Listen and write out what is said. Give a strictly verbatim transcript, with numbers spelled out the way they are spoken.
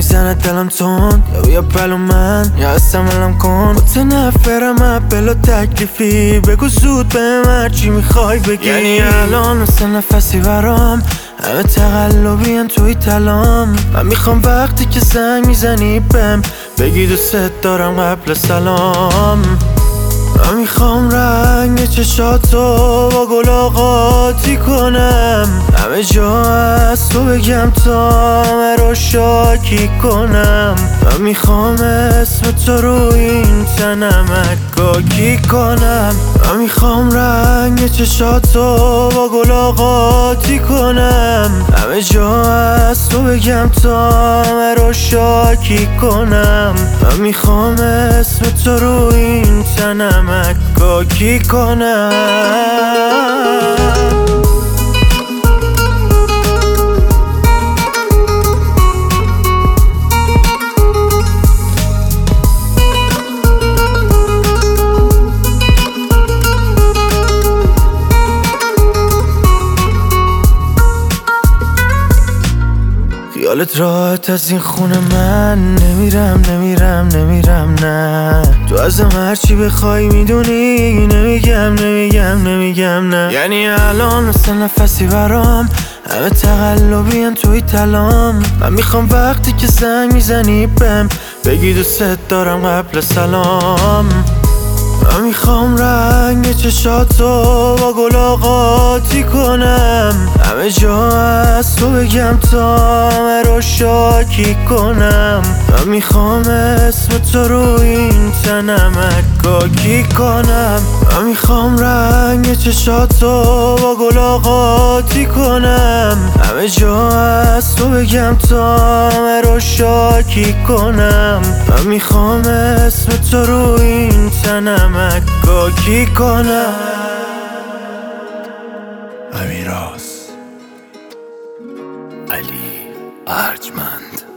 میزنه دلم تند، یا بیا پلو من یا اصلا ولم کن. متنفرم بلا تکلیفی، بگو زود به من چی میخوای بگی. یعنی الان مثل نفسی برام همه تقلبی توی تلام. من میخوام وقتی که زنگ میزنی بهم بگی دوست دارم قبل سلام. من میخوام رنگ چشاتو با گل آقاتی کنم، همه جا از تو بگم تا همه رو شاکی کنم. من میخوام اسم تو رو این تنم حکاکی کنم. من میخوام رنگ چشاتو با گل آقاتی کنم، همه جا از تو بگم تا همه رو شاکی کنم. من میخوام اسم تو رو این تنم حکاکی کنم. خیالت راحت از این خونه من، نمیرم نمیرم نمیرم نه. تو ازم هرچی بخوای میدونی، نمیگم نمیگم نمیگم نه. یعنی الان مثل نفسی برام همه تقلبی توی تلام. من میخوام وقتی که زنگ میزنی بهم بگی دوست دارم قبل سلام. من میخوام رنگ چشاتو با گل آقاتی کنم، همه جا از تو بگم تا همه رو شاکی کنم. من میخوام اسم تو رو این تنم حکاکی کنم. من میخوام رنگ چشاتو با گل آقاتی کنم، همه جا از تو بگم تا همه رو شاکی کنم. من میخوام اسم تو رو این تنم حکاکی کنم. امیراز علی ارجمند.